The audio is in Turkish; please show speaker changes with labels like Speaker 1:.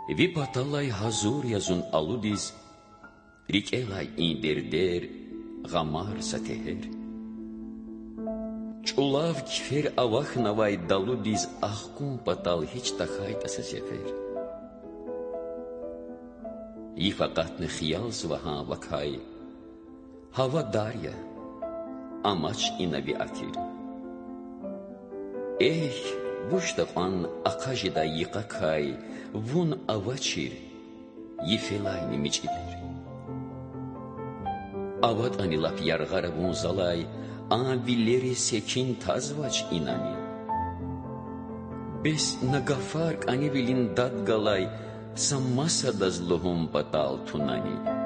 Speaker 1: Vi patallai hazur yazun aludis, rikelai inderder, gamar sateher. Çulav kfer avak navai daludis ahkun patal hiç takayta sefer. Yi fakat ne khiyal svaha vakay, hava darya, amaç inavi atir. Buștăpan acajida yıkakay, vun avaçir, yifelay nimiçidir. Avat anilap yargara vun zalay, villeri sekin tazvaç inani. Bes nagafark anivilin dadgalay, sammasa dazluhum patal tunani.